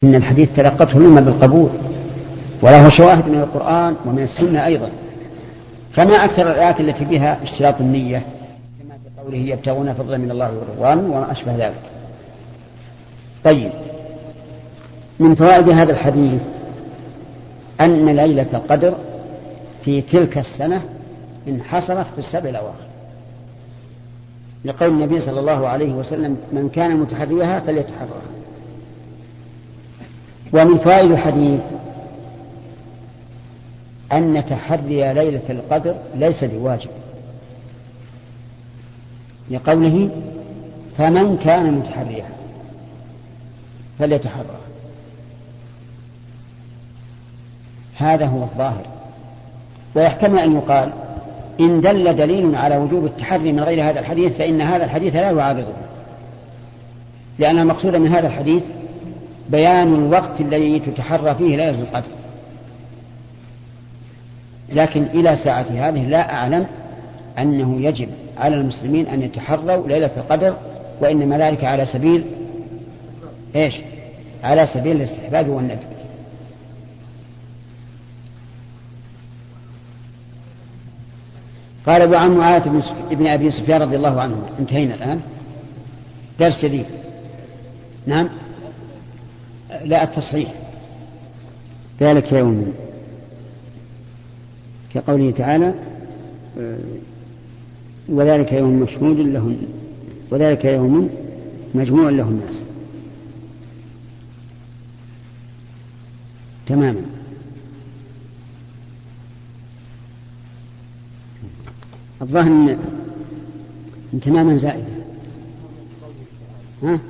إن الحديث تلقته الأمة بالقبول، وله شواهد من القرآن ومن السنة أيضا. فما أكثر الآيات التي بها اشتراط النية، كما في قوله يبتغون فضلا من الله ورضوان وما أشبه ذلك. طيب، من فوائد هذا الحديث أن ليلة القدر في تلك السنة انحصرت في السبع الأواخر، لقول النبي صلى الله عليه وسلم: من كان متحريها فليتحرها. ومن فوائد الحديث أن تحري ليلة القدر ليس بواجب، لقوله: فمن كان متحريها فليتحرها. هذا هو الظاهر. ويحتمل أن يقال: إن دل دليل على وجوب التحري من غير هذا الحديث فإن هذا الحديث لا يعارضه، لأن المقصود من هذا الحديث بيان الوقت الذي تتحرى فيه ليلة القدر. لكن إلى ساعة هذه لا أعلم أنه يجب على المسلمين أن يتحروا ليلة القدر، وإنما ذلك على سبيل على سبيل الاستحباب والندب. قال: وعن معاذ بن أبي سفيان رضي الله عنه. انتهينا الآن درس جديد. نعم، لا، التصحيح. ذلك يوم، كقوله تعالى: وذلك يوم مشهود له، وذلك يوم مجموع له الناس. تماما. الظاهر إن تماما زائدة. ها؟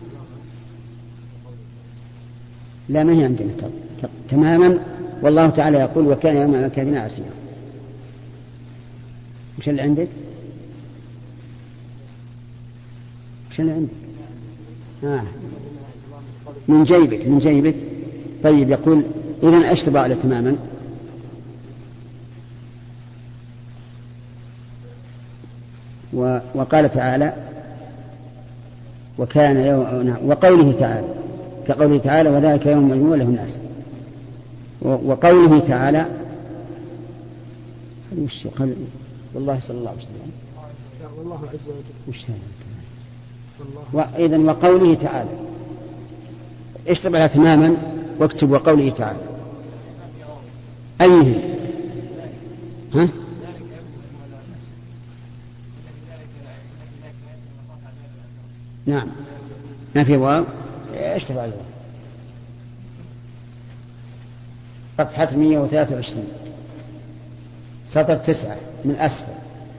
لا، ما هي عندنا تماما. والله تعالى يقول: وكان يوم الكافرين عسيرا. وش اللي عندك؟ وش اللي عندك؟ من جيبك. طيب، يقول: إذن أشتبه على تماما. وقال تعالى: وكان يوم، وقوله تعالى كقوله تعالى: وذلك يوم مجموع له الناس. وقوله تعالى: والله صلى الله عليه وسلم. والله عز وجل. إذن وقوله تعالى اشتبه على تماما، واكتب وقوله تعالى. أيهم؟ ها؟ نعم، ما في واو. اشتبه على الواو. صفحة 123 سطر 9 من أسفل.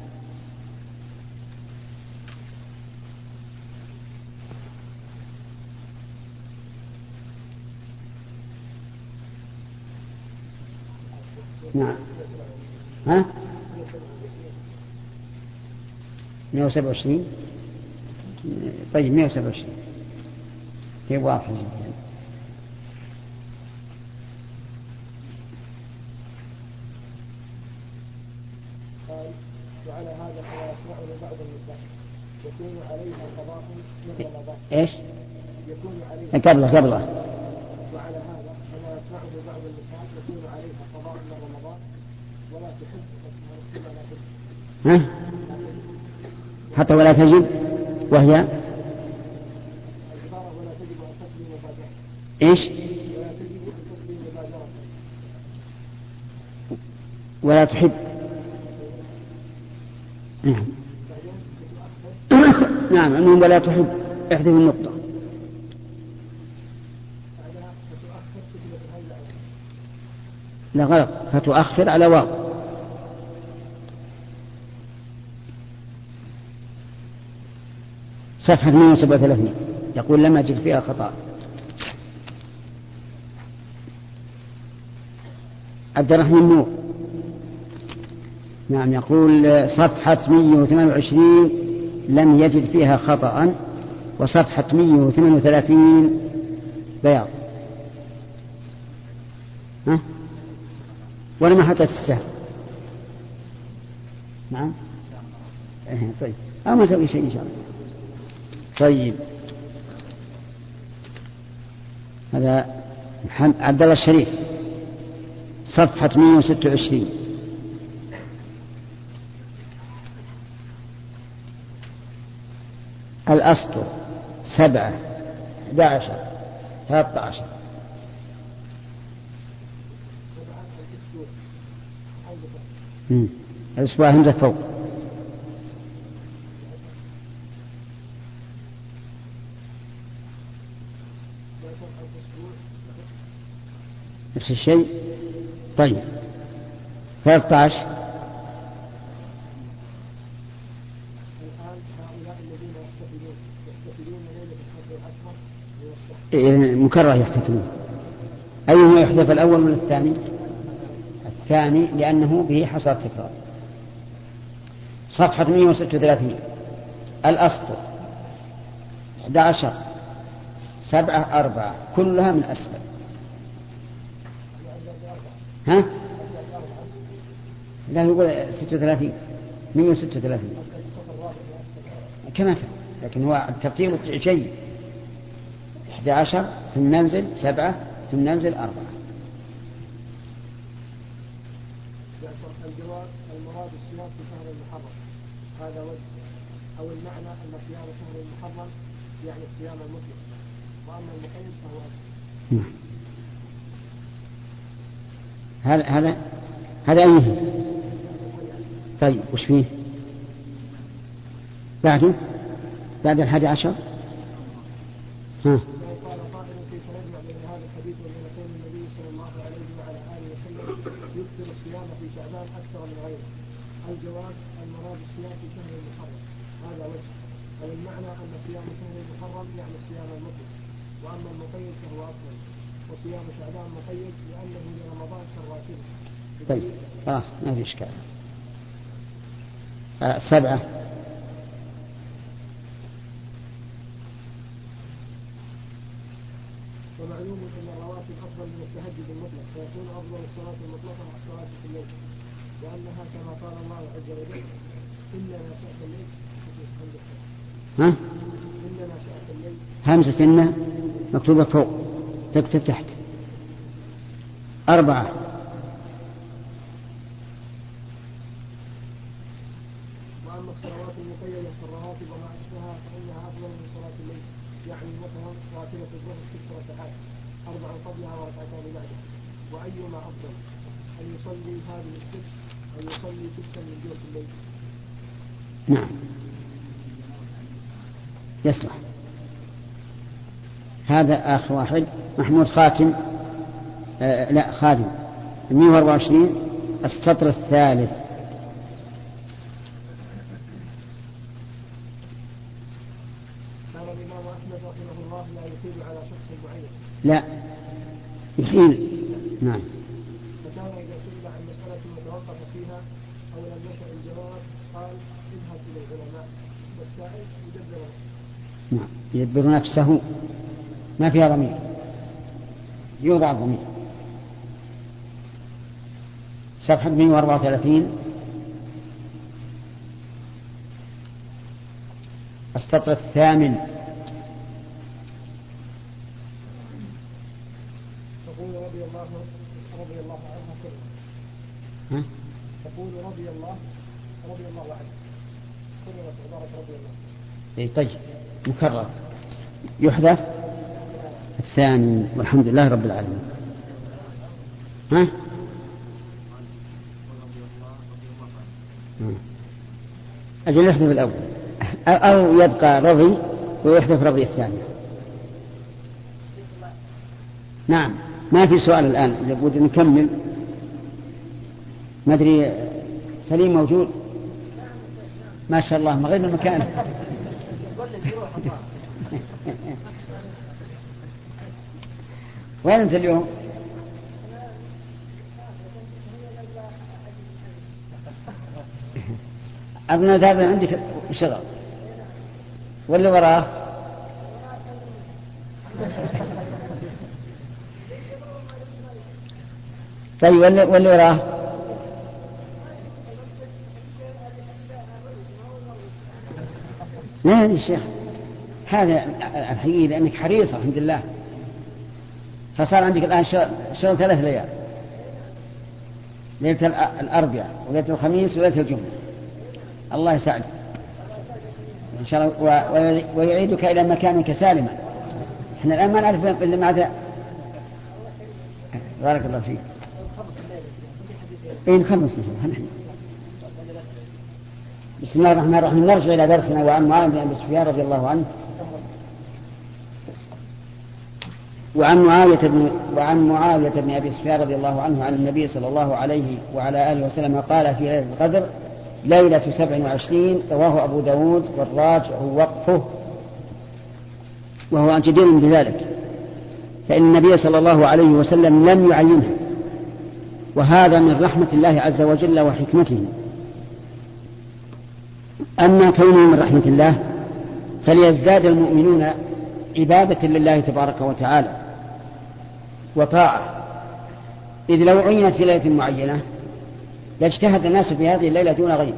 نعم. ها؟ 127. طيب، 127 هي واضحة جدا. وعلى هذا فلا يسمعه بعض النساء يكون عليها قضاء من رمضان. ايش؟ يكون عليها قبله. وعلى هذا فلا يسمعه بعض النساء يكون عليها قضاء من رمضان ولا تحب ولا تجب. ها؟ حتى ولا تجب، وهي العبارة ولا تجب أن تقضي مبادرة. ايش؟ ولا تجب أن تقضي مبادرة. ولا تحب. نعم، أنهم ولا تحب. احذف النقطة. لا، غلط. فتؤخر على واو. صفحة 137 يقول: لم أجد فيها خطأ. عبد الرحمن نور. نعم، يقول: صفحة 128 لم يجد فيها خطأ، وصفحة 138 بياض. ها؟ ولا ما حطيت السهم؟ نعم. طيب، أو ما سوي شيء إن شاء الله. طيب، هذا عبد الله الشريف صفحة 126. الأسطر 7 11 13. الأسبوع همزة فوق. نفس الشيء. طيب 13. مكرر يحتفلون. أيهما يحذف الأول من الثاني؟ الثاني لأنه به حصل تكرار. صفحة 136. الأسطر 11 7 4 كلها من أسفل. ها؟ لا يقول 36 136 كما لكن هو الترتيب جيد. 11 ثم ننزل 7 ثم ننزل 4. الجواب المراد الصيام في شهر المحرم هذا وجه، أو المعنى أن صيام شهر المحرم يعني الصيام المطلق، وأما المقيد فهو هذا أيه. طيب وش فيه بعده بعد 11؟ ها قال قائل كيف يجمع بين هذا الحديث وبين قول النبي صلى الله عليه وعلى آله وسلم يكثر الصيام في شعبان أكثر من غيره؟ الجواب المراد الصيام في شهر المحرم هذا وجه، أو المعنى أن صيام شهر المحرم يعني الصيام المطلق، وأما المقيد فهو أفضل، وصيام شعبان مقيد لأنه لرمضان كالراتب. طيب خلاص ما في إشكال. 7. ومعلوم أن الرواتب أفضل من التهجد المطلق، فيكون أفضل الصلاة المطلقة مع الصلاة في الليل، لأنها كما قال الله عز وجل إننا ناشئة الليل. إننا ناشئة الليل همزة إن مكتوبة فوق تكتب تحت. 4. وأما الصلوات المقيدة كالرواتب وما أشبهها فإنها أفضل من صلاة الليل، يعني مثلا راتبة الظهر 6 ركعات 4 قبلها وركعتان بعدها. وأيما أفضل أن يصلي هذه الست أو يصلي 6 من جوف الليل؟ نعم يصلح. هذا آخر واحد. محمود خاتم لا خادم 124 السطر الثالث. كان الإمام أحمد رحمه الله لا يطيل على شخص معين. لا يحيل. نعم. فكان إذا سئل عن مسألة متوقف فيها أو لم يشأ الجواب قال اذهب إلى العلماء والسائل يدبر نفسه. نعم يدبر نفسه ما فيها ضمير يوضع الضمير. صفحة 134 السطر الثامن. تقول رضي الله عنه كلمة. تقول رضي الله عنه كلمة عبارة رضي الله. إيه طيب مكرر يحذف الثاني. والحمد لله رب العالمين. أجل يحذف الأول أو يبقى رضي ويحذف رضي الثاني. نعم ما في سؤال الآن لابد نكمل. ما أدري سليم موجود ما شاء الله ما غير المكان. وين أنت اليوم؟ أظن هذا عندك شغل واللي وراه طيب واللي وراه ما يا شيخ هذا الحقيقة لأنك حريصة الحمد لله فصار عندك الآن شغل 3 ليال، ليلة الأربعاء وليلة الخميس وليلة الجمعة. الله يساعدك إن شاء الله ويعيدك إلى مكانك سالما. احنا الآن ما نعرف إلا ماذا. بارك الله فيك. نخلص بسم الله الرحمن الرحيم. نرجع إلى درسنا. وعن معاوية بن أبي سفيان رضي الله عنه وعن معاوية بن أبي سفيان رضي الله عنه عن النبي صلى الله عليه وعلى آله وسلم قال في ليلة القدر ليلة 27. رواه أبو داود والراجع وقفه وهو جدير بذلك، فإن النبي صلى الله عليه وسلم لم يعينها، وهذا من رحمة الله عز وجل وحكمته. أما كونه من رحمة الله فليزداد المؤمنون عبادة لله تبارك وتعالى وطاعة، إذ لو عينت في ليلة معينة لاجتهد الناس في هذه الليلة دون غيره.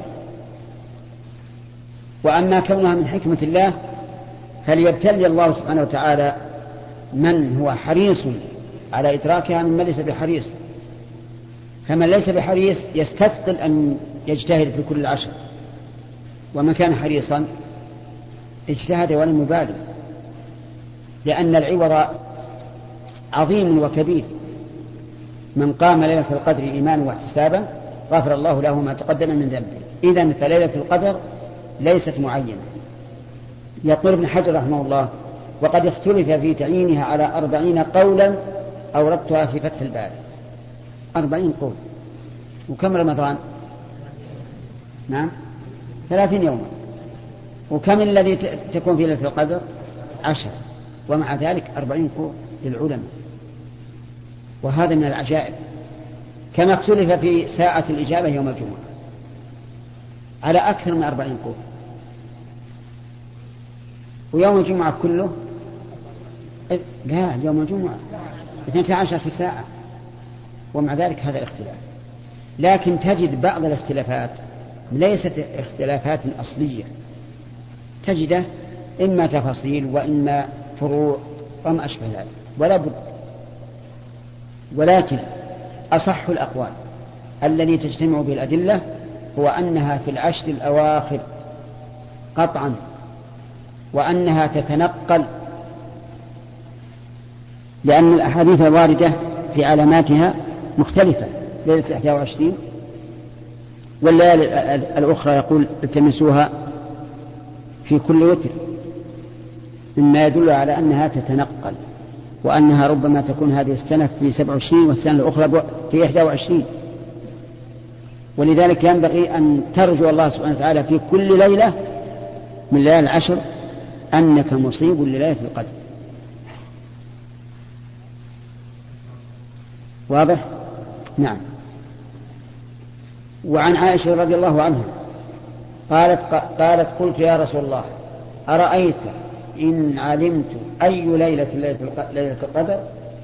وأما كونها من حكمة الله فليبتلي الله سبحانه وتعالى من هو حريص على إدراكها ممن ليس بحريص، فمن ليس بحريص يستثقل أن يجتهد في كل 10، ومن كان حريصا اجتهد ولم يبالي، لأن العوض عظيم وكبير. من قام ليلة القدر إيمانا واحتسابا غفر الله له ما تقدم من ذنبه. إذن فليلة القدر ليست معينة. يقول ابن حجر رحمه الله وقد اختلف في تعيينها على 40 قولا أوردتها في فتح الباري. 40 قول. وكم رمضان؟ نعم 30 يوما. وكم الذي تكون في ليلة القدر؟ 10. ومع ذلك 40 قول للعلماء، وهذا من العجائب. كما اختلف في ساعة الإجابة يوم الجمعة على أكثر من 40 قول، ويوم الجمعة كله لا، يوم الجمعة 12 ساعة، ومع ذلك هذا الاختلاف. لكن تجد بعض الاختلافات ليست اختلافات أصلية، تجده إما تفاصيل وإما فروع وما أشبه ذلك، ولا بد. ولكن أصح الأقوال الذي تجتمع به الأدلة هو أنها في 10 الأواخر قطعا، وأنها تتنقل، لأن الأحاديث الواردة في علاماتها مختلفة. ليلة 21 والليالي الأخرى يقول التمسوها في كل وتر، مما يدل على أنها تتنقل، وأنها ربما تكون هذه السنة في 27 والسنة الأخرى في 21. ولذلك ينبغي أن ترجو الله سبحانه وتعالى في كل ليلة من ليالي 10 أنك مصيب لليلة القدر. واضح؟ نعم. وعن عائشة رضي الله عنها قالت قلت يا رسول الله أرأيت إن علمت أي ليلة القدر.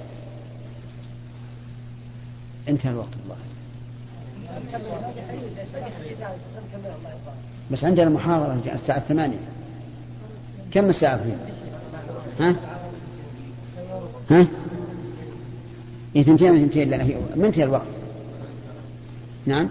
انتهى الوقت. الله بس عندنا محاضرة الساعة 8. كم الساعة فيه؟ ها 2 لا ما انتهى الوقت. نعم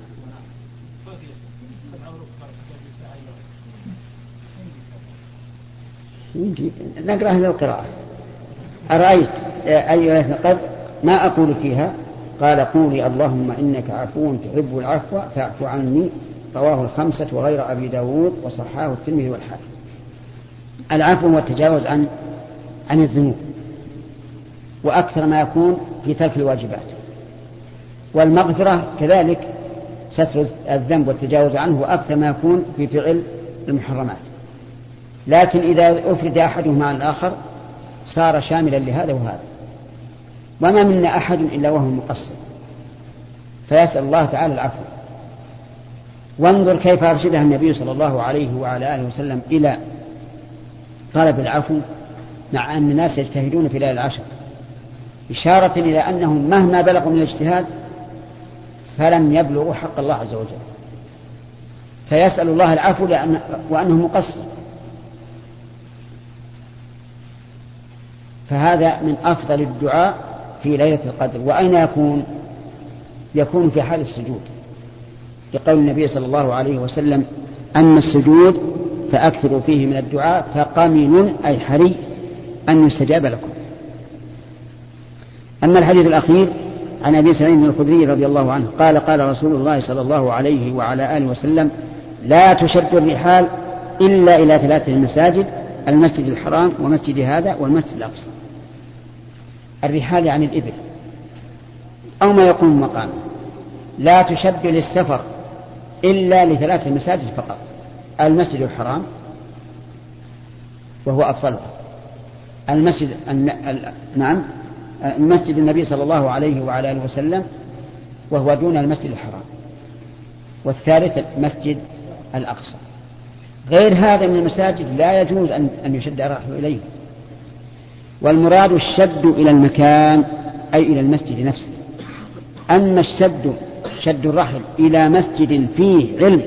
نقرأ هذه القراءة. أرأيت أي ليلة القدر ما أقول فيها؟ قال قولي اللهم إنك عفو تحب العفو فاعف عني. رواه 5 وغير أبي داود وصححه الترمذي والحاكم. العفو والتجاوز عن الذنوب، وأكثر ما يكون في ترك الواجبات، والمغفرة كذلك ستر الذنب والتجاوز عنه، وأكثر ما يكون في فعل المحرمات. لكن إذا أفرد أحدهما عن الآخر صار شاملا لهذا وهذا. وما منا أحد إلا وهو مقصر، فيسأل الله تعالى العفو. وانظر كيف أرشدها النبي صلى الله عليه وعلى آله وسلم إلى طلب العفو، مع أن الناس يجتهدون في ليالي 10، إشارة إلى أنهم مهما بلغوا من الاجتهاد فلم يبلغوا حق الله عز وجل، فيسأل الله العفو وأنه مقصر. فهذا من أفضل الدعاء في ليلة القدر. وأين يكون في حال السجود، لقول النبي صلى الله عليه وسلم: أما السجود فأكثروا فيه من الدعاء فقمن أي حري أن يستجاب لكم. أما الحديث الأخير عن أبي سعيد الخدري رضي الله عنه قال: قال رسول الله صلى الله عليه وعلى آله وسلم: لا تشد الرحال إلا إلى 3 مساجد: المسجد الحرام ومسجد هذا والمسجد الأقصى. الرحال يعني الإبل أو ما يقوم مقامه. لا تشد للسفر إلا ل3 مساجد فقط: المسجد الحرام وهو أفضلها، المسجد النبي صلى الله عليه وعلى آله وسلم وهو دون المسجد الحرام، والثالث المسجد الأقصى. غير هذا من المساجد لا يجوز أن يشد الرحل إليه. والمراد الشد إلى المكان أي إلى المسجد نفسه. أما شد الرحل إلى مسجد فيه علم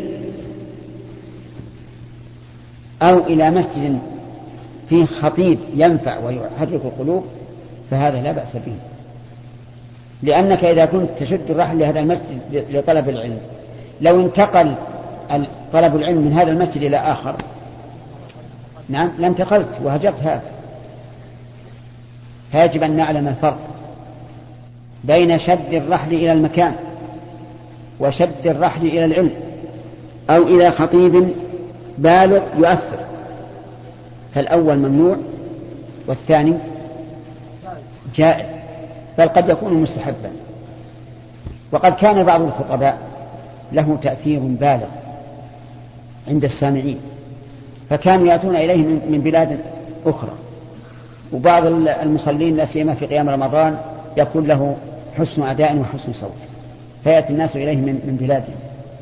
أو إلى مسجد فيه خطيب ينفع ويحرك القلوب فهذا لا بأس به، لأنك إذا كنت تشد الرحل لهذا المسجد لطلب العلم، لو انتقل طلب العلم من هذا المسجد إلى آخر لانتقلت وهجرت هذا. فيجب أن نعلم الفرق بين شد الرحل إلى المكان وشد الرحل إلى العلم أو إلى خطيب بالغ يؤثر، فالأول ممنوع والثاني جائز، بل قد يكون مستحبا. وقد كان بعض الخطباء له تأثير بالغ عند السامعين، فكانوا يأتون إليه من بلاد أخرى، وبعض المصلين لا سيما في قيام رمضان يكون له حسن أداء وحسن صوت، فيأتي الناس إليه من بلادهم،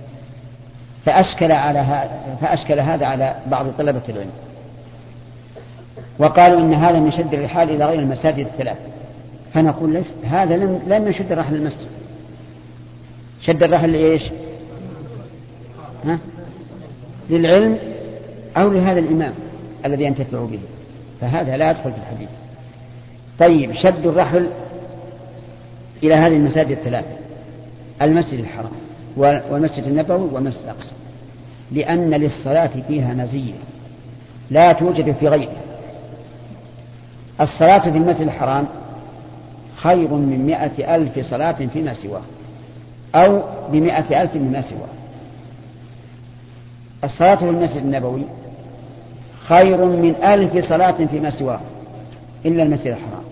فأشكل هذا على بعض طلبة العلم، وقالوا إن هذا من شد الرحال إلى غير المساجد 3. فنقول ليس هذا لم يشد الرحل المسجد، شد الرحل لإيش؟ للعلم أو لهذا الإمام الذي ينتفع به، فهذا لا يدخل في الحديث. طيب، شد الرحل إلى هذه المساجد 3: المسجد الحرام والمسجد النبوي والمسجد الأقصى، لأن للصلاة فيها مزية لا توجد في غيره. الصلاة في المسجد الحرام خير من 100,000 صلاة فيما سواه، أو ب100,000 مما سواه. الصلاة في المسجد النبوي خير من 1000 صلاة فيما سواه إلا المسجد الحرام.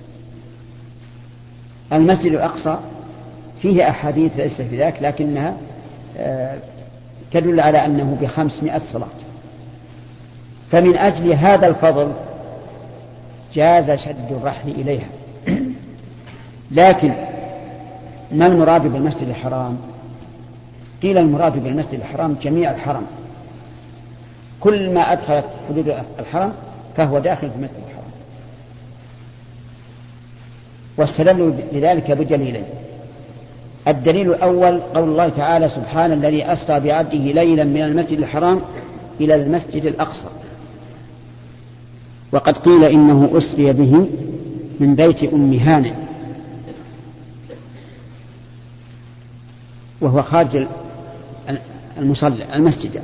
المسجد الأقصى فيه أحاديث ليس في ذلك، لكنها تدل على أنه ب500 صلاة. فمن أجل هذا الفضل جاز شد الرحل إليها. لكن ما المراد بالمسجد الحرام؟ قيل المراد بالمسجد الحرام جميع الحرم، كل ما أدخلت حدود الحرم فهو داخل في المسجد الحرام. واستدلوا لذلك بدليلين: الدليل الأول قول الله تعالى: سبحان الذي أسرى بعبده ليلا من المسجد الحرام إلى المسجد الأقصى. وقد قيل إنه أسري به من بيت أم هانئ وهو خارج المسجد.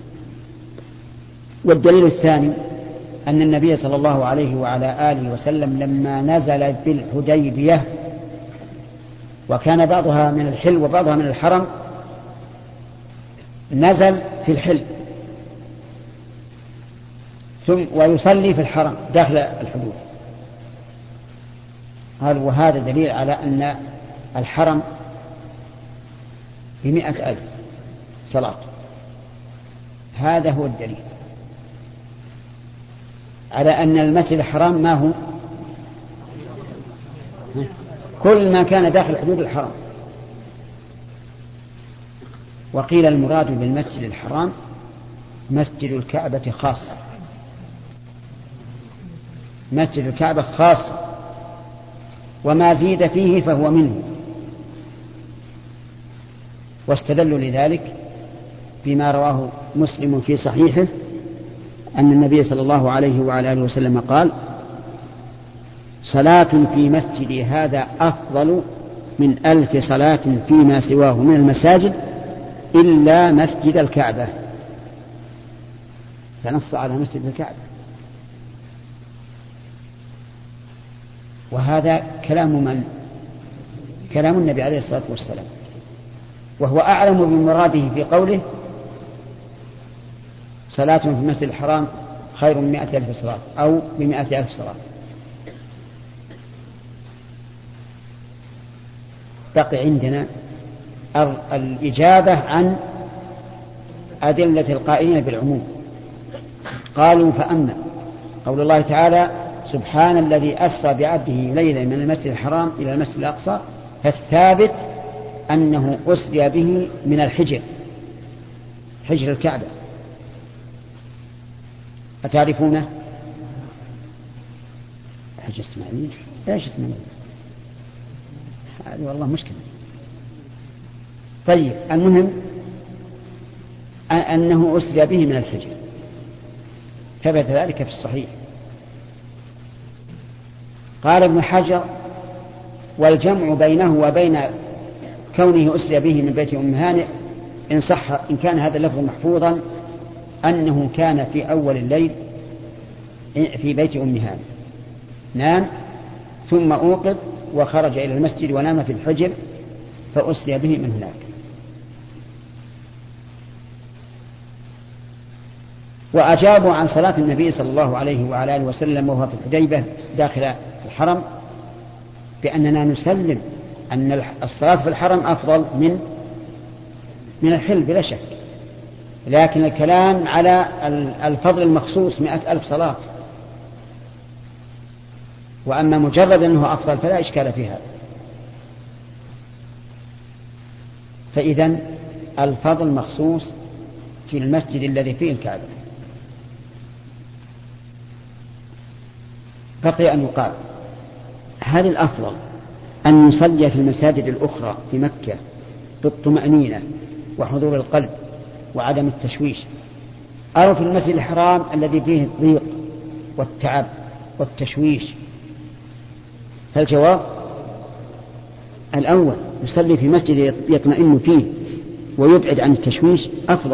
والدليل الثاني أن النبي صلى الله عليه وعلى آله وسلم لما نزل بالحديبية، وكان بعضها من الحل وبعضها من الحرم، نزل في الحل ثم ويصلي في الحرم داخل الحدود. وهذا دليل على أن الحرم ب100,000 صلاة. هذا هو الدليل على أن المسجد الحرام ما هو كل ما كان داخل حدود الحرم. وقيل المراد بالمسجد الحرام مسجد الكعبة خاصة، مسجد الكعبة خاصة، وما زيد فيه فهو منه. واستدلوا لذلك بما رواه مسلم في صحيحه أن النبي صلى الله عليه وعلى آله وسلم قال: صلاة في مسجدي هذا أفضل من 1000 صلاة فيما سواه من المساجد إلا مسجد الكعبة. فنص على مسجد الكعبة، وهذا كلام من؟ كلام النبي عليه الصلاة والسلام، وهو أعلم بمراده في قوله صلاة في المسجد الحرام خير من 100,000 صلاة أو ب100,000 صلاة. بقي عندنا الإجابة عن أدلة القائلين بالعموم. قالوا فأما قول الله تعالى سبحان الذي أسرى بعبده ليلا من المسجد الحرام إلى المسجد الأقصى، فالثابت أنه أسري به من الحجر، حجر الكعبة. أتعرفونه؟ حجر إسماعيل؟ إيش إسماعيل؟ هذه والله مشكلة. طيب المهم أنه أسري به من الحجر، ثبت ذلك في الصحيح. قال ابن حجر والجمع بينه وبين كونه أسري به من بيت أم هانئ إن صح، إن كان هذا اللفظ محفوظا، أنه كان في أول الليل في بيت أم هانئ، نام ثم أوقظ وخرج إلى المسجد ونام في الحجر فأسري به من هناك. وأجابوا عن صلاة النبي صلى الله عليه وعلى آله وسلم وهو في الحديبة داخل الحرم بأننا نسلم أن الصلاة في الحرم أفضل من الحل بلا شك، لكن الكلام على الفضل المخصوص 100,000 صلاة، وأما مجرد أنه أفضل فلا إشكال في هذا. فإذن الفضل مخصوص في المسجد الذي فيه الكعبة. بقي أن يقال هل الأفضل أن نصلي في المساجد الأخرى في مكة بالطمأنينة وحضور القلب وعدم التشويش، أو في المسجد الحرام الذي فيه الضيق والتعب والتشويش؟ فالجواب الأول، يصلي في مسجد يطمئن فيه ويبعد عن التشويش أفضل،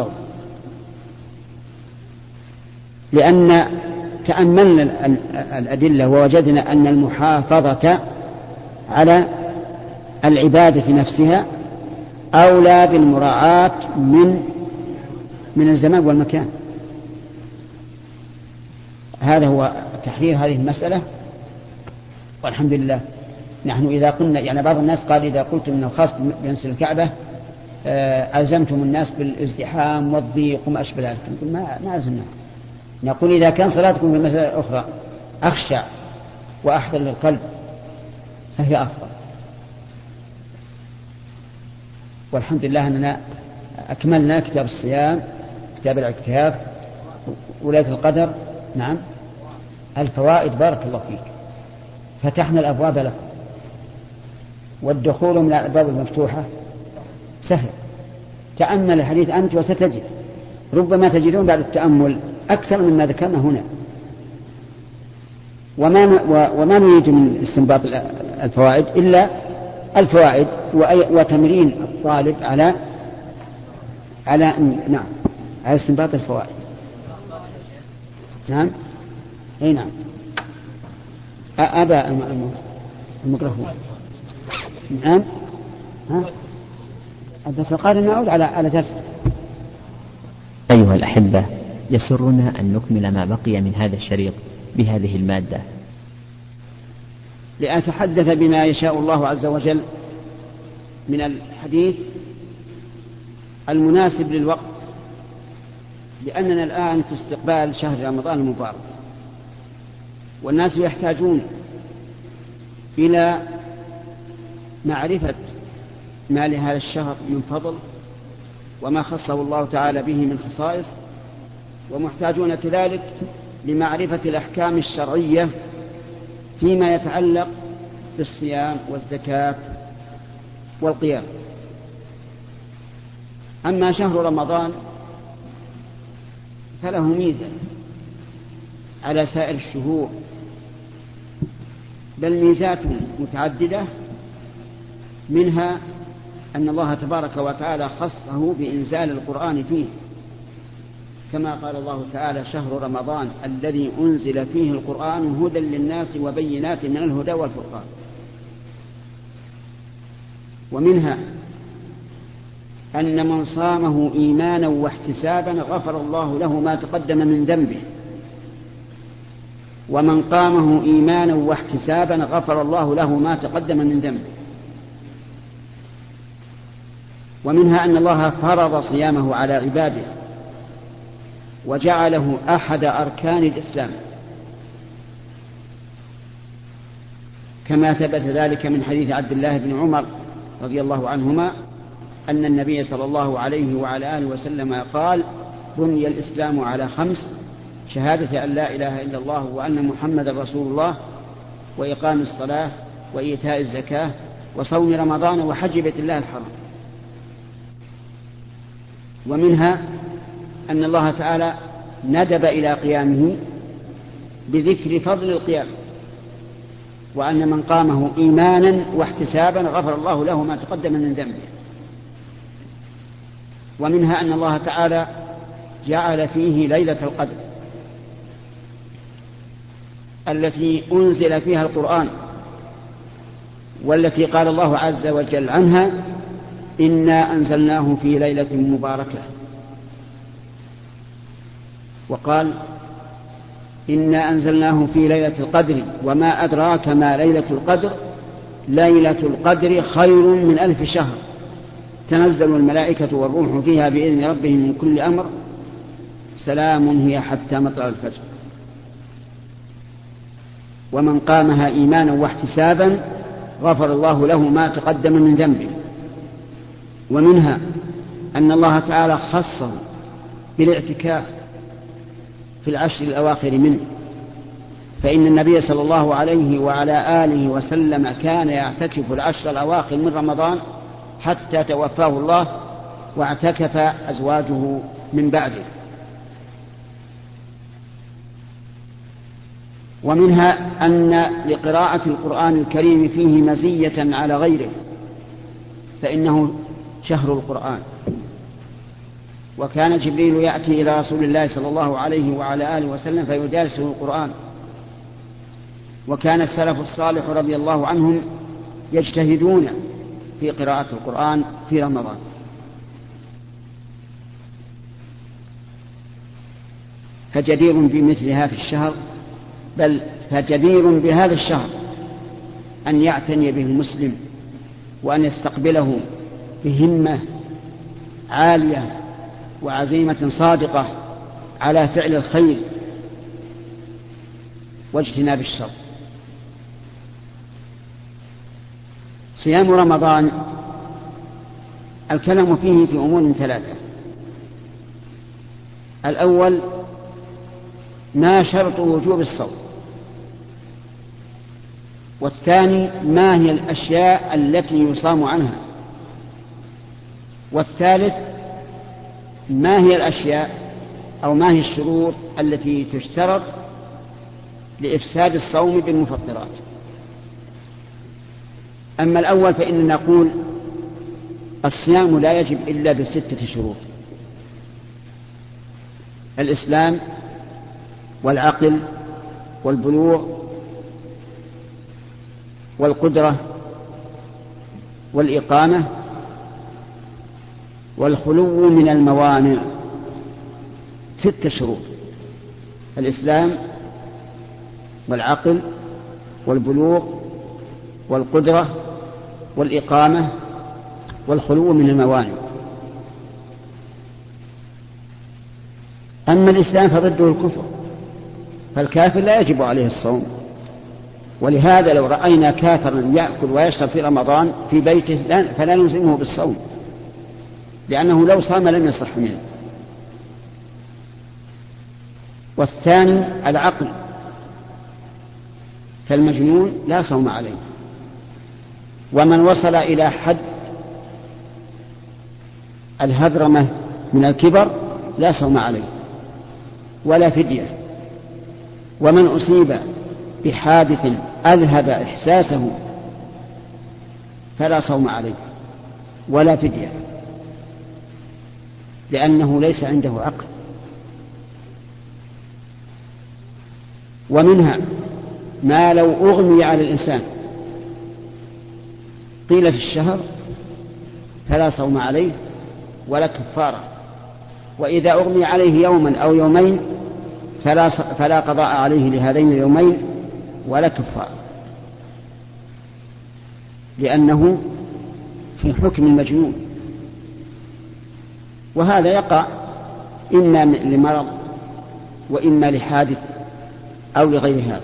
لأن تأملنا الأدلة ووجدنا أن المحافظة على العبادة نفسها أولى بالمراعاة من الزمان والمكان. هذا هو تحرير هذه المسألة، والحمد لله. نحن إذا قلنا، يعني بعض الناس قال إذا قلتم أنه خاص بمسجد الكعبة ألزمتم الناس بالازدحام والضيق وما أشبه ذلك. نقول ما ألزمنا، نقول إذا كان صلاتكم في المساجد الأخرى أخشع وأحضر للقلب فهي أفضل. والحمد لله أننا أكملنا كتاب الصيام، كتاب الاعتكاف، ولاية القدر، نعم، الفوائد، بارك الله فيك، فتحنا الأبواب لكم، والدخول من الأبواب المفتوحة سهل. تأمل الحديث أنت وستجد، ربما تجدون بعد التأمل أكثر مما ذكرنا هنا. وما نريد من استنباط الفوائد إلا الفوائد وتمرين الطالب على نعم على استنباط الفوائد. نعم، أي نعم. أبا الميكروفون. نعم، بس قال نعود على درس. أيها الأحبة، يسرنا أن نكمل ما بقي من هذا الشريط بهذه المادة، لأتحدث بما يشاء الله عز وجل من الحديث المناسب للوقت، لأننا الآن في استقبال شهر رمضان المبارك، والناس يحتاجون إلى معرفة ما لهذا الشهر من فضل وما خصه الله تعالى به من خصائص، ومحتاجون كذلك لمعرفة الأحكام الشرعية فيما يتعلق بالصيام والزكاة والقيام. أما شهر رمضان فله ميزة على سائر الشهور، بل ميزات متعددة، منها أن الله تبارك وتعالى خصه بإنزال القرآن فيه، كما قال الله تعالى: شهر رمضان الذي أنزل فيه القرآن هدى للناس وبينات من الهدى والفرقان. ومنها أن من صامه إيمانا واحتسابا غفر الله له ما تقدم من ذنبه، ومن قامه إيمانا واحتسابا غفر الله له ما تقدم من ذنبه. ومنها أن الله فرض صيامه على عباده وجعله أحد أركان الإسلام، كما ثبت ذلك من حديث عبد الله بن عمر رضي الله عنهما أن النبي صلى الله عليه وعلى آله وسلم قال: بني الإسلام على 5: شهادة أن لا إله إلا الله وأن محمد رسول الله، وإقام الصلاة، وإيتاء الزكاة، وصوم رمضان، وحج بيت الله الحرام. ومنها أن الله تعالى ندب إلى قيامه بذكر فضل القيام، وأن من قامه إيمانا واحتسابا غفر الله له ما تقدم من ذنبه. ومنها أن الله تعالى جعل فيه ليلة القدر التي أنزل فيها القرآن، والتي قال الله عز وجل عنها: إنا أنزلناه في ليلة مباركة. وقال: إنا أنزلناه في ليلة القدر وما أدراك ما ليلة القدر ليلة القدر خير من 1000 شهر تنزل الملائكة والروح فيها بإذن ربهم من كل أمر سلام هي حتى مطلع الفجر. ومن قامها إيمانا واحتسابا غفر الله له ما تقدم من ذنبه. ومنها أن الله تعالى خصه بالاعتكاف في العشر الأواخر منه، فإن النبي صلى الله عليه وعلى آله وسلم كان يعتكف العشر الأواخر من رمضان حتى توفاه الله، واعتكف أزواجه من بعده. ومنها أن لقراءة القرآن الكريم فيه مزية على غيره، فإنه شهر القرآن، وكان جبريل يأتي إلى رسول الله صلى الله عليه وعلى آله وسلم فيدارسه القرآن. وكان السلف الصالح رضي الله عنهم يجتهدون في قراءة القرآن في رمضان. فجدير بمثل هذا الشهر، بل فجدير بهذا الشهر أن يعتني به المسلم وأن يستقبله بهمة عالية وعزيمة صادقة على فعل الخير واجتناب الشر. صيام رمضان الكلام فيه في أمور 3: الأول ما شرط وجوب الصوم، والثاني ما هي الأشياء التي يصام عنها، والثالث ما هي الأشياء أو ما هي الشروط التي تشترط لإفساد الصوم بالمفطرات. أما الأول فإننا نقول الصيام لا يجب إلا ب6 شروط: الإسلام، والعقل، والبلوغ، والقدرة، والإقامة، والخلو من الموانع. 6 شروط: الإسلام، والعقل، والبلوغ، والقدرة، والإقامة، والخلو من الموانع. أما الإسلام فضده الكفر، فالكافر لا يجب عليه الصوم. ولهذا لو رأينا كافرا يأكل ويشرب في رمضان في بيته فلا نلزمه بالصوم، لأنه لو صام لم يصح منه. والثاني العقل، فالمجنون لا صوم عليه، ومن وصل إلى حد الهذرمة من الكبر لا صوم عليه ولا فدية. ومن أصيب بحادث أذهب إحساسه فلا صوم عليه ولا فدية، لأنه ليس عنده عقل. ومنها ما لو أغمي على الإنسان طيلة الشهر فلا صوم عليه ولا كفارة، وإذا أغمي عليه يوما أو يومين فلا قضاء عليه لهذين اليومين ولا كفارة، لأنه في حكم المجنون. وهذا يقع إما لمرض وإما لحادث أو لغير هذا.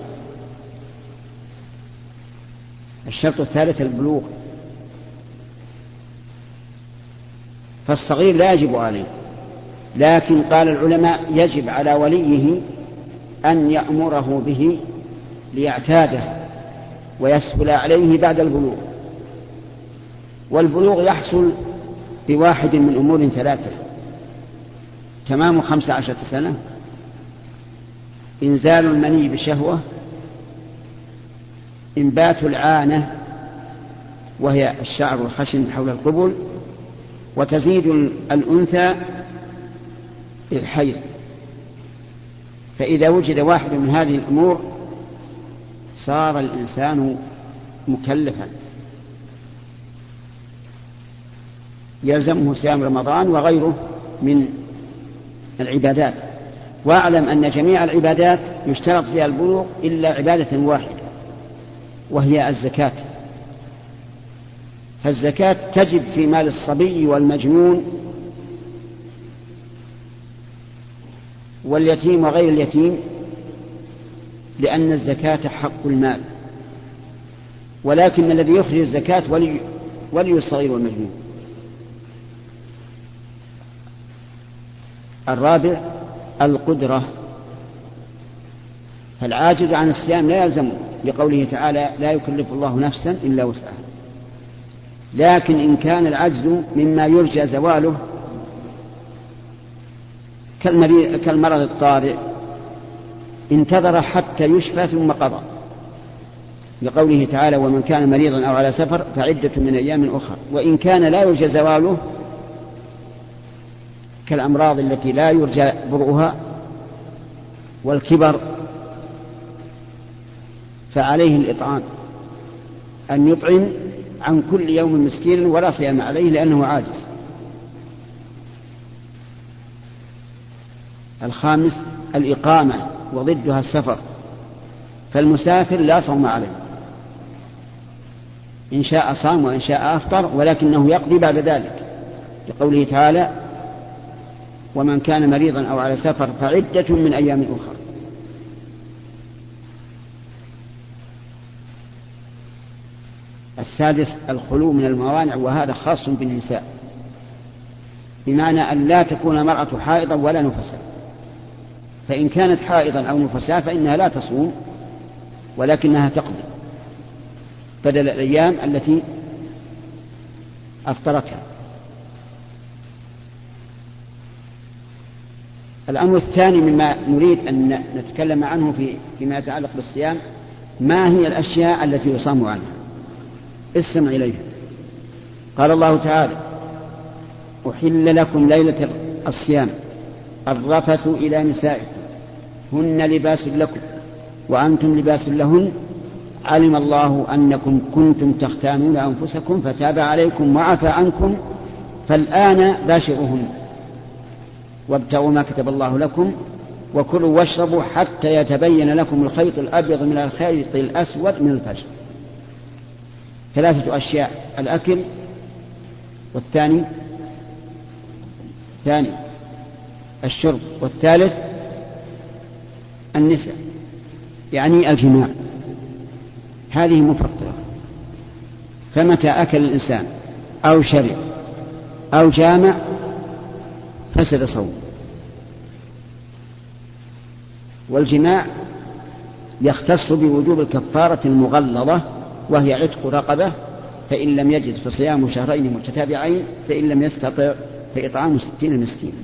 الشرط الثالث البلوغ، فالصغير لا يجب عليه، لكن قال العلماء يجب على وليه أن يأمره به ليعتاده ويسهل عليه بعد البلوغ. والبلوغ يحصل بواحد من أمور ثلاثة: تمام 15 سنة، إنزال المني بشهوة، إنبات العانة وهي الشعر الخشن حول القبل، وتزيد الأنثى الحيض. فإذا وجد واحد من هذه الأمور صار الإنسان مكلفا يلزمه صيام رمضان وغيره من العبادات. واعلم أن جميع العبادات يشترط فيها البلوغ إلا عبادة واحدة وهي الزكاة. فالزكاة تجب في مال الصبي والمجنون واليتيم وغير اليتيم، لأن الزكاة حق المال، ولكن الذي يخرج الزكاة ولي الصغير والمجنون. الرابع القدرة، فالعاجز عن الصيام لا يلزمه، لقوله تعالى: لا يكلف الله نفسا إلا وسعها. لكن إن كان العجز مما يرجى زواله كالمرض الطارئ انتظر حتى يشفى ثم قضى، لقوله تعالى: ومن كان مريضا أو على سفر فعدة من أيام أخرى. وإن كان لا يرجى زواله كالأمراض التي لا يرجى برؤها والكبر فعليه الإطعام، أن يطعم عن كل يوم مسكين ولا صيام عليه لأنه عاجز. الخامس الإقامة وضدها السفر، فالمسافر لا صوم عليه، إن شاء صام وإن شاء أفطر، ولكنه يقضي بعد ذلك، لقوله تعالى: ومن كان مريضا أو على سفر فعدة من أيام أخرى. السادس الخلو من الموانع، وهذا خاص بالنساء، بمعنى أن لا تكون المرأة حائضا ولا نفساء، فإن كانت حائضا أو نفساء فإنها لا تصوم ولكنها تقضي بدل الأيام التي أفطرتها. الأمر الثاني مما نريد أن نتكلم عنه فيما يتعلق بالصيام: ما هي الأشياء التي يصام عنها؟ استمع إليها. قال الله تعالى: أحل لكم ليلة الصيام الرفث إلى نسائكم هن لباس لكم وأنتم لباس لهن علم الله أنكم كنتم تختانون أنفسكم فتاب عليكم وعفى عنكم فالآن باشروهن وابتغوا ما كتب الله لكم وكلوا واشربوا حتى يتبين لكم الخيط الأبيض من الخيط الأسود من الفجر. ثلاثة أشياء: الأكل، والثاني الشرب، والثالث النساء، يعني الجماع. هذه مفطرة، فمتى أكل الإنسان أو شرب أو جامع فسد صوم. والجماع يختص بوجوب الكفارة المغلظة وهي عتق رقبة، فإن لم يجد فصيام شهرين متتابعين، فإن لم يستطع فإطعام 60 مسكينا.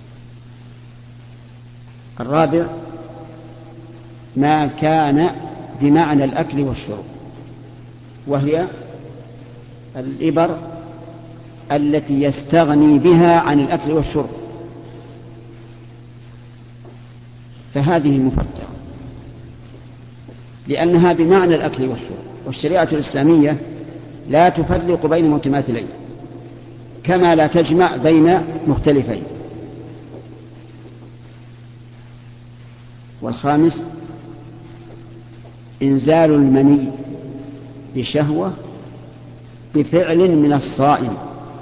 الرابع ما كان بمعنى الأكل والشرب، وهي الإبر التي يستغني بها عن الأكل والشرب، فهذه مفطرة لأنها بمعنى الأكل والشرب. والشريعة الإسلامية لا تفرق بين متماثلين كما لا تجمع بين مختلفين. والخامس إنزال المني بشهوة بفعل من الصائم،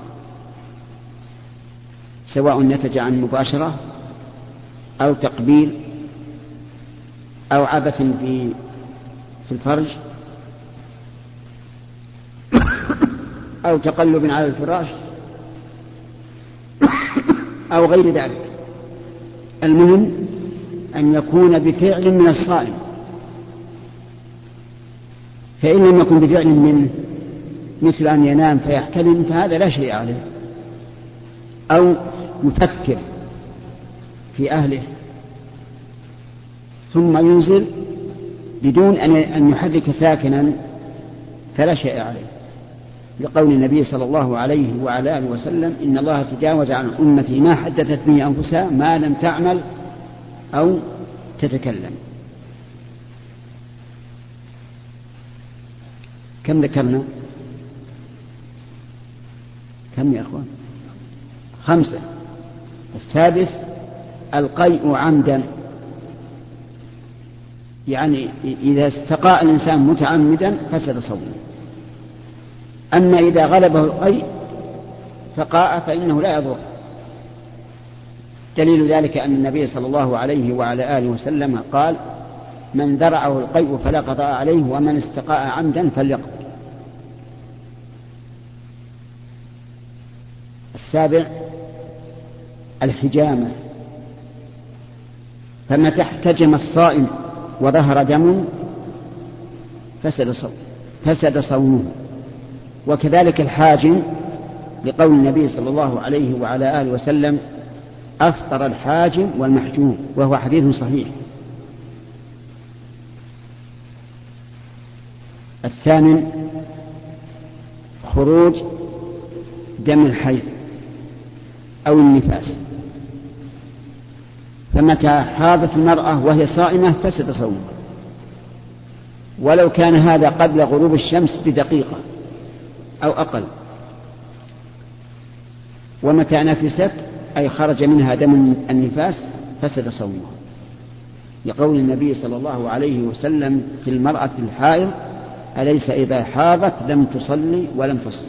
سواء نتج عن مباشرة أو تقبيل أو عبث في الفرج أو تقلب على الفراش أو غير ذلك. المهم أن يكون بفعل من الصائم، فإن لم يكن بفعل منه مثل أن ينام فيحتلم فهذا لا شيء عليه، أو يفكر في أهله ثم ينزل بدون أن يحرك ساكنا فلا شيء عليه، لقول النبي صلى الله عليه وعلى آله وسلم: إن الله تجاوز عن أمتي ما حدثت به أنفسها ما لم تعمل أو تتكلم. كم ذكرنا؟ كم يا أخوان؟ 5. السادس القيء عمدا، يعني إذا استقاء الإنسان متعمدا فسد صومه. أما إذا غلبه القيء فقاء فإنه لا يضر. دليل ذلك أن النبي صلى الله عليه وعلى آله وسلم قال: من ذرعه القيء فلا قضاء عليه ومن استقاء عمدا فليقض. 7 الحجامة، فمتى احتجم الصائم وظهر دم فسد صومه. وكذلك الحاجم، لقول النبي صلى الله عليه وعلى آله وسلم: أفطر الحاجم والمحجوم، وهو حديث صحيح. 8 خروج دم الحيض أو النفاس، فمتى حاضت المرأة وهي صائمة فسد صومها، ولو كان هذا قبل غروب الشمس بدقيقة أو أقل. ومتى نفست أي خرج منها دم النفاس فسد صومها، لقول النبي صلى الله عليه وسلم في المرأة الحائض: أليس إذا حاضت لم تصلي ولم تصم.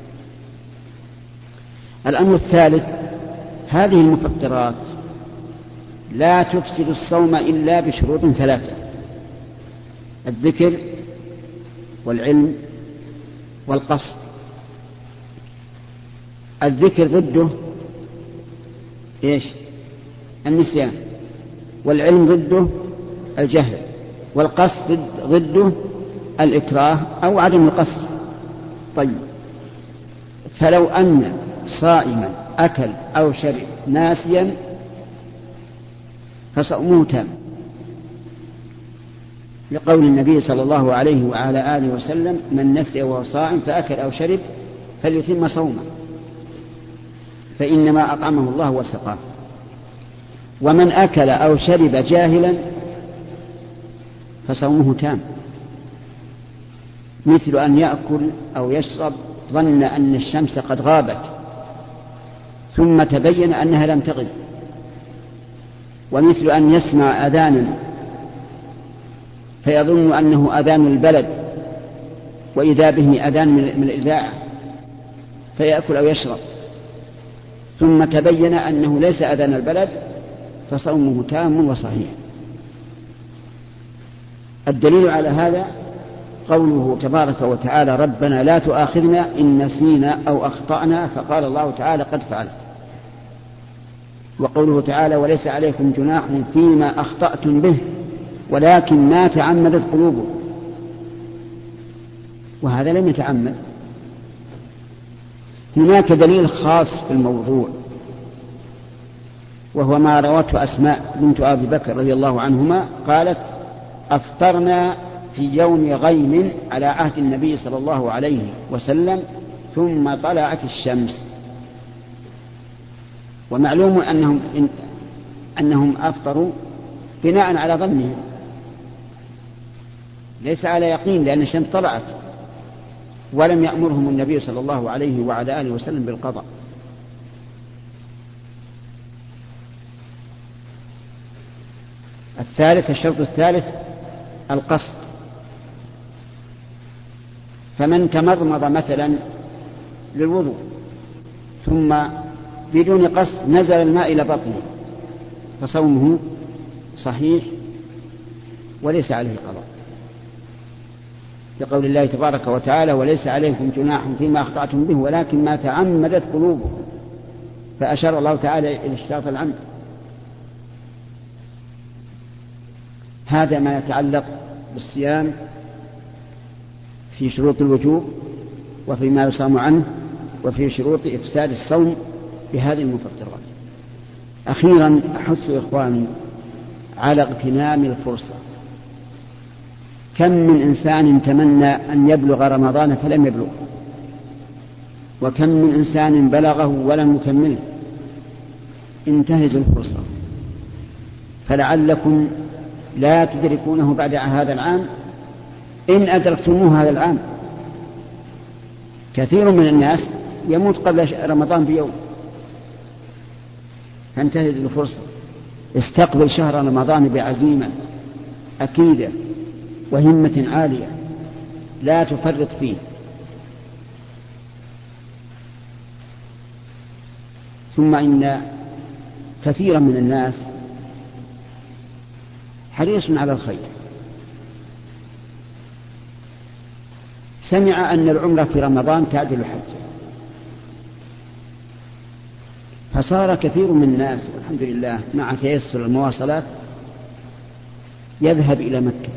الأمر الثالث: هذه المفطرات لا تفسد الصوم إلا بشروط 3: الذكر والعلم والقصد. الذكر ضده إيش؟ النسيان، والعلم ضده الجهل، والقصد ضده الإكراه أو عدم القصد. طيب، فلو أن صائما أكل أو شرب ناسيا فصومه تام، لقول النبي صلى الله عليه وعلى آله وسلم: من نسي وهو صائم فأكل أو شرب فليتم صومه فإنما أطعمه الله وسقاه. ومن أكل أو شرب جاهلا فصومه تام، مثل أن يأكل أو يشرب ظن أن الشمس قد غابت ثم تبين أنها لم تغب، ومثل أن يسمع أذانا فيظن أنه أذان البلد وإذا به أذان من الإذاعة فيأكل أو يشرب ثم تبين أنه ليس أذان البلد فصومه تام وصحيح. الدليل على هذا قوله تبارك وتعالى: ربنا لا تؤاخذنا إن نسينا أو أخطأنا، فقال الله تعالى: قد فعلت. وقوله تعالى: وليس عليكم جناح فيما أخطأتم به ولكن ما تعمدت قلوبكم، وهذا لم يتعمد. هناك دليل خاص في الموضوع، وهو ما روته أسماء بنت أبي بكر رضي الله عنهما، قالت: أفطرنا في يوم غيم على عهد النبي صلى الله عليه وسلم ثم طلعت الشمس. ومعلوم أنهم أفطروا بناء على ظنهم ليس على يقين، لأن الشمس طلعت ولم يأمرهم النبي صلى الله عليه وعلى آله وسلم بالقضاء. الشرط الثالث القصد. فمن تمضمض مثلا للوضوء ثم بدون قصد نزل الماء إلى بطنه فصومه صحيح وليس عليه قضاء، لقول الله تبارك وتعالى: وليس عليكم جناح فيما أخطأتم به ولكن ما تعمدت قلوبكم. فأشار الله تعالى إلى اشتراط العمد. هذا ما يتعلق بالصيام في شروط الوجوب وفيما يصام عنه وفي شروط إفساد الصوم بهذه المفطرات. أخيرا أحث إخواني على اغتنام الفرصة. كم من إنسان تمنى أن يبلغ رمضان فلم يبلغ، وكم من إنسان بلغه ولم يكمله. انتهزوا الفرصة فلعلكم لا تدركونه بعد هذا العام إن أدركتموه هذا العام. كثير من الناس يموت قبل رمضان بيوم، فانتهز الفرصة. استقبل شهر رمضان بعزيمة أكيدة وهمة عالية، لا تفرط فيه. ثم إن كثيرا من الناس حريص على الخير. سمع أن العمرة في رمضان تعدل الحج، فصار كثير من الناس والحمد لله مع تيسر المواصلات يذهب إلى مكة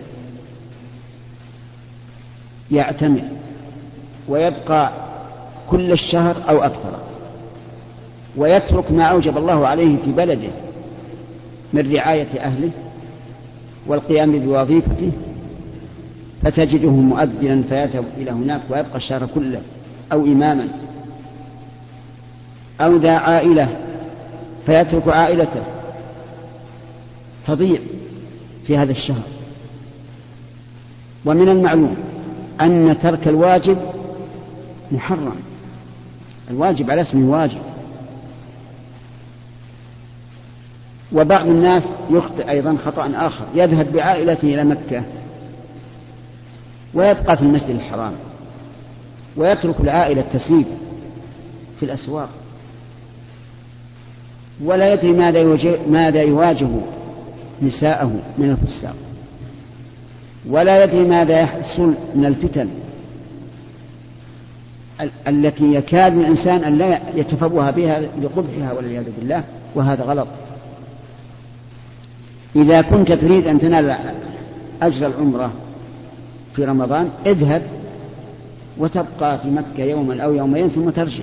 يعتمر ويبقى كل الشهر أو أكثر، ويترك ما أوجب الله عليه في بلده من رعاية أهله والقيام بوظيفته، فتجده مؤذنا فيذهب إلى هناك ويبقى الشهر كله، أو إماما، أو ذا عائلة فيترك عائلته تضيع في هذا الشهر. ومن المعلوم أن ترك الواجب محرم، الواجب على اسمه واجب. وبعض الناس يخطئ أيضا خطأ آخر، يذهب بعائلته إلى مكة ويبقى في المسجد الحرام ويترك العائلة تسيب في الأسواق، ولا يدري ماذا يواجه نساءه من الفساق، ولا يدري ماذا يحصل من الفتن التي يكاد الإنسان أن لا يتفوه بها لقبحها والعياذ بالله، وهذا غلط. إذا كنت تريد أن تنال أجر العمرة في رمضان اذهب وتبقى في مكة يوما أو يومين ثم ترجع،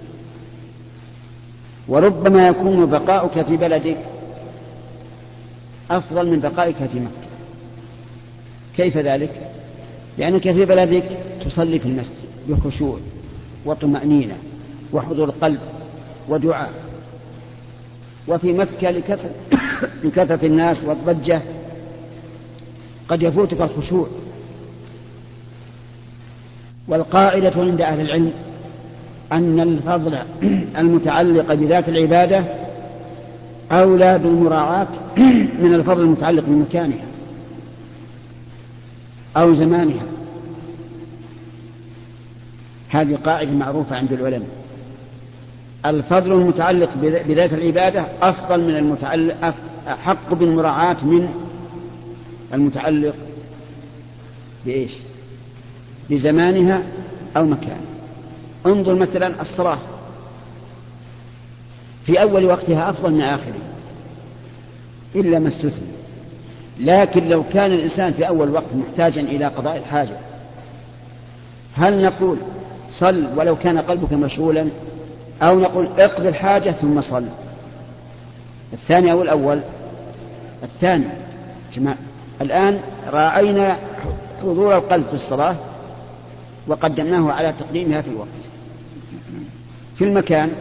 وربما يكون بقاؤك في بلدك أفضل من بقائك في مكة. كيف ذلك؟ لأنك في بلدك تصلي في المسجد بخشوع وطمأنينة وحضور قلب ودعاء، وفي مكة لكثرة الناس والضجة قد يفوتك الخشوع. والقاعدة عند أهل العلم أن الفضل المتعلق بذات العبادة أولى بالمراعاة من الفضل المتعلق بمكانها أو زمانها. هذه قاعدة معروفة عند العلماء. الفضل المتعلق بذات العبادة أفضل من المتعلق، أحق بالمراعاة من المتعلق بإيش؟ بزمانها أو مكانها. انظر مثلا الصلاة في أول وقتها أفضل من آخره إلا ما استثنى، لكن لو كان الإنسان في أول وقت محتاجا إلى قضاء الحاجة هل نقول صل ولو كان قلبك مشغولا، أو نقول اقضي الحاجة ثم صل؟ الثاني أو الأول؟ الثاني. الآن راعينا حضور القلب في الصلاة وقدمناه على تقديمها في الوقت. في المكان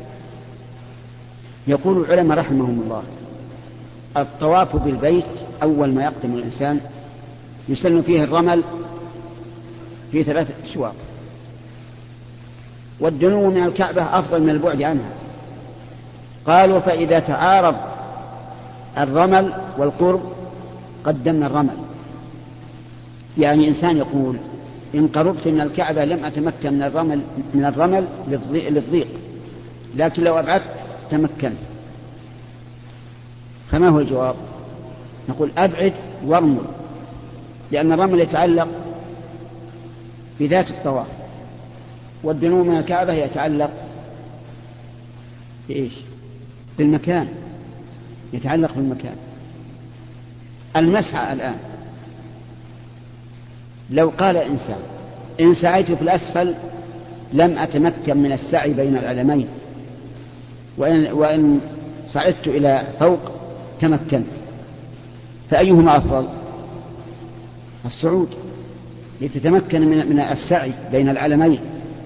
يقول العلماء رحمهم الله الطواف بالبيت أول ما يقدم الإنسان يسن فيه الرمل في 3 أشواط، والدنو من الكعبة أفضل من البعد عنها. قالوا فإذا تعارض الرمل والقرب قدمنا الرمل. يعني إنسان يقول إن قربت من الكعبة لم أتمكن من الرمل للضيق، لكن لو أبعدت تمكنت. فما هو الجواب؟ نقول أبعد وارمل، لأن الرمل يتعلق بذات الطواف، والدنو من الكعبة يتعلق بإيش؟ بالمكان، يتعلق بالمكان. المسعى الآن لو قال إنسان إن سعيت في الأسفل لم أتمكن من السعي بين العلمين، وإن صعدت إلى فوق تمكنت، فأيهما أفضل؟ الصعود لتتمكن من السعي بين العلمين.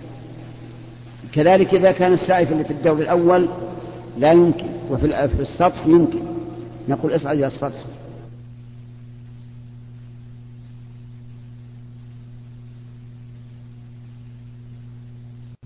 كذلك إذا كان السعي في الدور الأول لا يمكن وفي السطح يمكن، نقول اصعد إلى السطح.